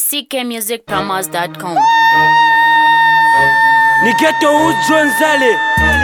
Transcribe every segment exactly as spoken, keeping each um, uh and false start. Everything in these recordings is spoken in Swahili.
C K music promos dot com. Ni ghetto ujonzale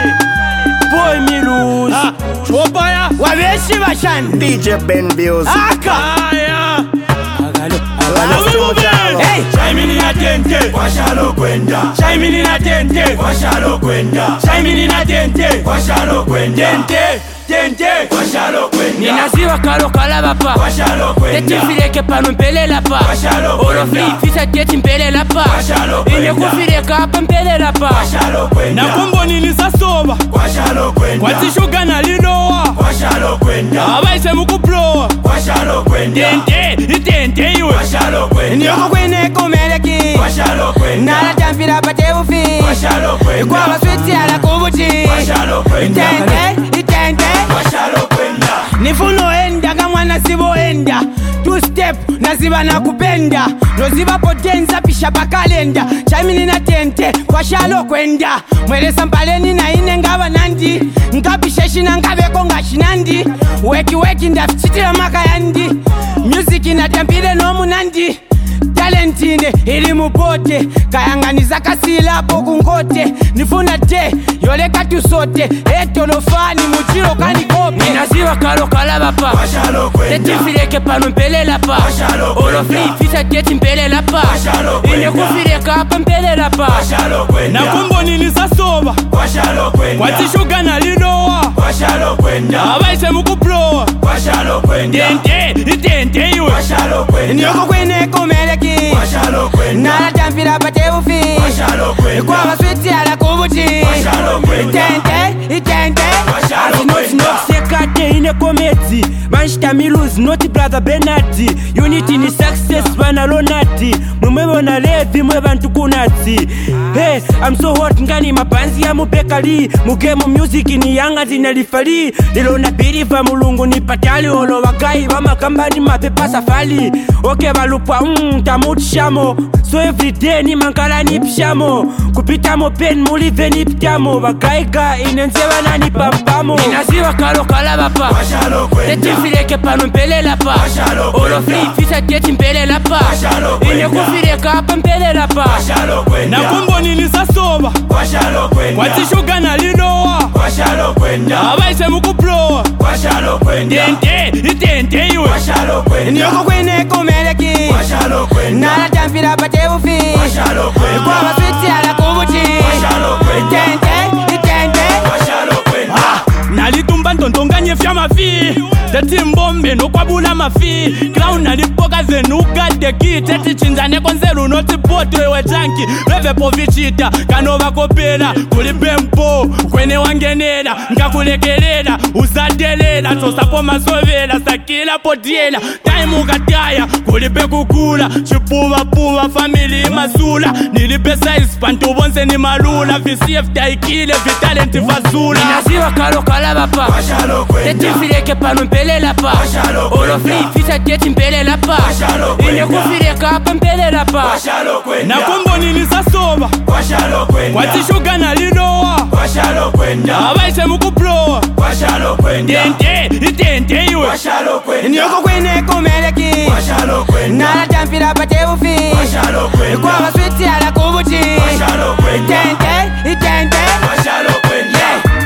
Boy Milus ah, Chopaya Wabeshi Bashan D J Ben Views Aka Aya Agalo Agalo Hey Shaimini na tente Kwa shalo kwenda Shaimini na tente Kwa shalo kwenda Shaimini na tente Kwa shalo kwenda Tente Tente Kwa shalo kwenda Ninaziwa kalo kalaba pa Kwa shalo kwenda Teti fileke pano mbele la pa Kwa shalo kwenda Olofi fisa teti mbele la pa Kwa shalo kwenda Ile kufileka hapa mbele la pa Kwa shalo kwenda Na kumbo nilisasoba Kwa shalo kwenda Kwa tishuga na linoa Kwa shalo kwenda Abaise mukuploa Kwa shalo kwenda Tente Itente iwe Kwa shalo kwenda Nyoko kwene kumeleki Kwa shalo kwenda Nala tampira pate ufi Kwa shalo kwenda Kwa waswiti ala kubuchi Kwa shalo kwenda Itente Itente Kwa shalo kwenda Nifuno enda kama nasibo enda Two step naziba na kupenda Noziba potenza pisha pa kalenda Chaimini na tente kwa shalo kwenda Mwelesa mpaleni na ine ngaba nandi Nkapisheshi na nkabeko ngashinandi Weki weki ndafichitila maka yandi Music inatambile no munandi Talentine ili mupote Kayanganiza kasila po kungote Nifuna te yoleka tusote Etolofani mujiro kani kope Ninaziwa kalo kalaba pa Kwa shalo kwenda Teti fileke pano mbele la pa shalo kwenda Olofi fisa teti mbele la pa shalo kwenda Ile kufileka hapa mbele la pa Kwa shalo kwenda Na kumbo nilisasoba Kwa shalo kwenda Kwa tishuga na linoa Kwa shalo kwenda Abaise mukuploa Kwa shalo kwenda Tente Itente iwe Kwa shalo kwenda Nyoko kwene kumeleki Kwa shalo kwenda Nala tampira pate ufi Kwa shalo kwenda Kwa waswiti ala kubuchi Kwa shalo kwenda Itente Itente Kwa shalo Not kwenda not sekate ine kometi Manchita Milus not brother Benati Unity ni success bana lonati Mwemwebona levi mwe bantu kunati Hey, I'm so hot ngani mapanzi ya mupekali Mugemu music ni yanga zinalifali Lilo na biriva mulungu ni patali Olo wakai wa makambani mapepa safali Oke balupwa mmm tamuchamo So everyday ni mankala ni pshamo Kupita mo pen mulive ni ptamo Wakaiga inenzewa na ni pampamo Ninaziwa kalo kalaba pa Kwa shalo kwenda Teti fileke pano mbele la pa shalo kwenda Olofi fisa teti mbele la pa shalo kwenda Ile kufileka hapa mbele la pa Kwa shalo kwenda Na kumbo nilisasoba Kwa shalo kwenda Kwa tishuga na linoa Kwa shalo kwenda Abaise mukuploa Kwa shalo kwenda Tente Itente iwe Kwa shalo kwenda Nyoko kwene kumeleki Kwa shalo kwenda Nala tampira pate ufi Kwa shalo kwenda Kwa waswiti ala kubuchi Kwa shalo kwenda Itente Itente Kwa shalo kwenda Nalitumba ntondonganye fya mafi Teti mbombe nokwabula mafi Clown nalipoka zenuka deki Teti chinzane konzelu noti poto ewe janki Bebe povichita kanova kopela Kulipe mpo kwene wangenela Nkakulekelela uzadelela Chosapo masovela sakila potiela Time ukataya kulipe kukula Chipuva puva family masula Nilipe size pantu bonse ni malula V C F taikile vitalenti fazula Ninaziwa kalo kalaba pa Kwa shalo kwenda Teti fileke pano mbele la pa shalo kwenda Olofi fisa teti mbele la pa shalo kwenda Ile kufileka hapa mbele la pa Kwa shalo kwenda Na kumbo nilisasoba Kwa shalo kwenda Kwa tishuga na linoa Kwa shalo kwenda Abaise mukuploa Kwa shalo kwenda Tente Itente iwe Kwa shalo kwenda Nyoko kwene kumeleki Kwa shalo kwenda Nala tampira pate ufi Kwa shalo kwenda Kwa waswiti ala kubuchi Kwa shalo kwenda Itente Itente Kwa shalo kwenda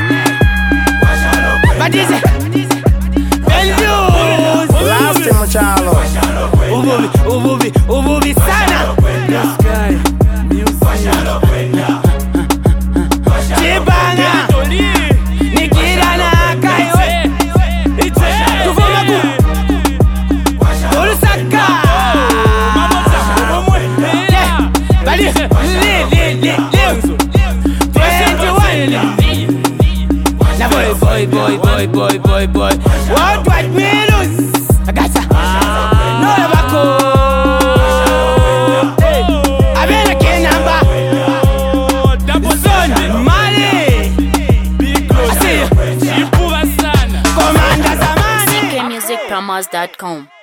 Kwa shalo kwenda Badize Ben Views Last mchalo Kwa shalo kwenda Uvuvi, uvuvi, uvuvi sana Kwa shalo kwenda Chibana Nikira na kaiwe Tufuma ku Ulusaka Yeah Badize Li, li, li, li twenty-one Na boy, boy, boy, boy, boy, boy, boy What, what, Milus Agasa No, Yabako Abena Kenamba Son, Mali I see you Chipuva sana Commander Zamani C K music promos dot com.